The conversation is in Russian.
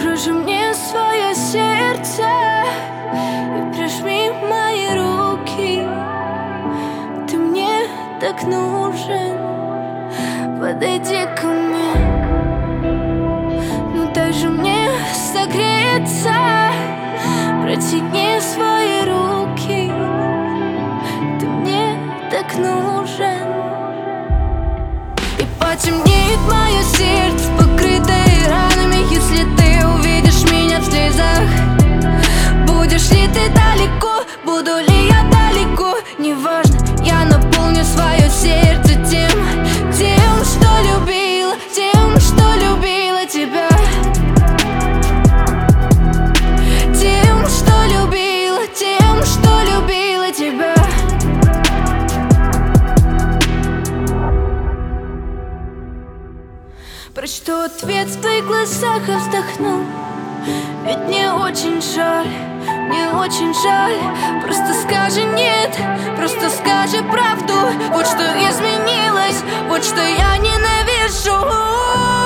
Окружи мне свое сердце и прижми мои руки. Ты мне так нужен, подойди ко мне. Ну дай же мне согреться, протяни свои руки. Ты мне так нужен. И потемнеет мое сердце, покрытое ранами, если ты увидишь меня в слезах. Будешь ли ты далеко, буду ли я далеко, неважно, я наполню свое сердце тем, что любила, тем, что любила тебя. Тем, что любила тебя. Прочту ответ в твоих глазах и вздохну. Ведь мне очень жаль, мне очень жаль. Просто скажи нет, просто скажи правду. Вот что изменилось, вот что я ненавижу.